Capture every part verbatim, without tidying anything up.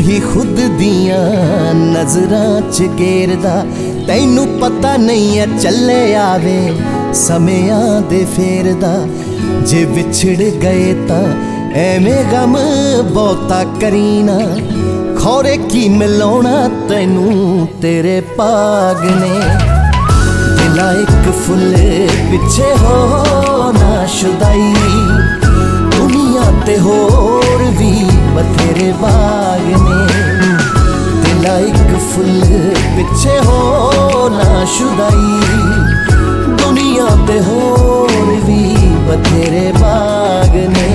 ही खुद दियां नजरां च घेरदा। तैनू पता नहीं है चले आवे समियां दे फेरदा। जे विछड़ गए तां एवें गम बहुता करीना। खौरे की मिलाउणा तैनू तेरे भाग ने। दिला एक फुल पिछे हो ना शुदाई। दुनिया ते होर भी बथेरे बाग ने। दिला एक फुल पिछे हो ना शुदाई। दुनिया ते होर भी बथेरे बाग ने।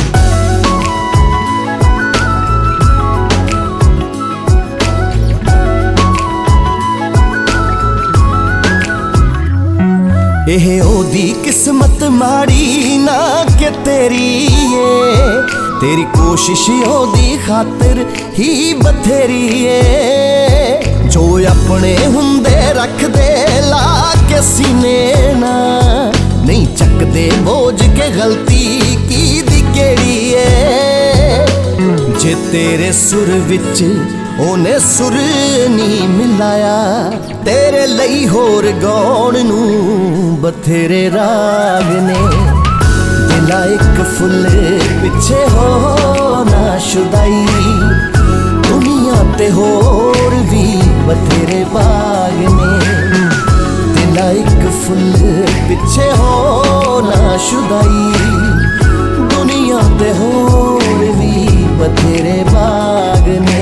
एह ओदी किस्मत माड़ी ना के तेरी है। तेरी कोशिश ओदी खातिर ही बथेरी है। जो अपने हुंदे रख दे ला के सीने ना। नहीं चकदे बोझ के गलती की दी केड़ी है। जे तेरे सुर विच ओने सुर नहीं मिलाया। तेरे लई होर गौण नू बथेरे राग ने। दिला एक फुल पिछे हो ना शुदाई। दुनिया ते होर भी बथेरे बाग ने। दिला एक फुल पिछे हो ना शुदाई। दुनिया ते होर भी बथेरे बाग ने।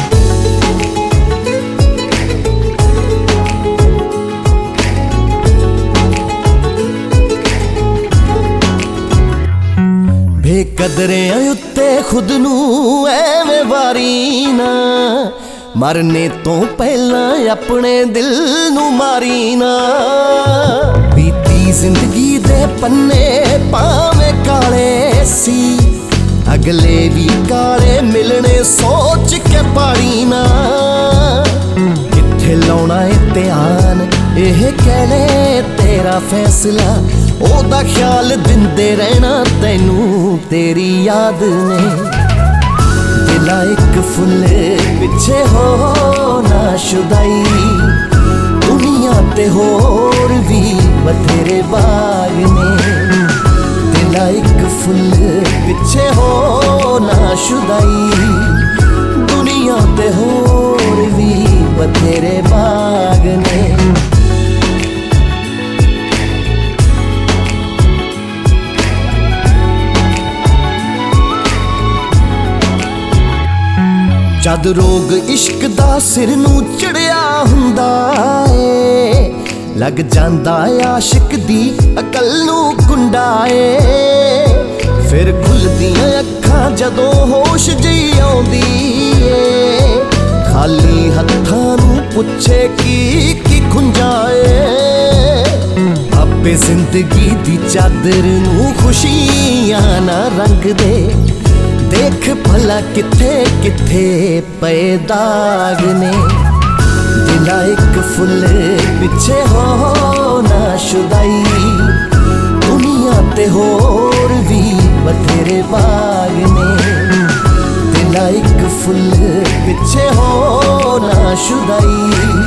बेकदरियां उत्ते खुद नू एवें वारी ना। मरने तो पहला अपने दिल नू मारी ना। बीती जिंदगी दे पन्ने भावें काले सी। अगले भी काले मिलने सोच के पाड़ी ना। किथे लाउणा है ध्यान एह कह ले तेरा फैसला। ओदा ख्याल दिंदे रहना तैनू तेरी याद ने। दिला एक फुल पिछे हो ना शुदाई। दुनिया ते होर भी बथेरे बाग ने। दिला एक फुल पिछे हो ना शुदाई। दुनिया ते होर भी बथेरे बाग ने। जद रोग इश्क दा सिर नू चढ़िया हुंदा ए। लग जांदा आशिक दी अकल नू कुंडा ए। फिर खुलदियां अखां जदों होश जई आउंदी ए। खाली हत्थां नू पुछे की की खुंजाए। आपे जिंदगी दी चादर नू खुशियां ना रंग दे। देख भला किथे किथे पे दाग ने। दिला एक फुल पिछे हो ना शुदाई। दुनिया ते होर भी बथेरे बाग ने। दिला एक फुल पिछे हो ना शुदाई।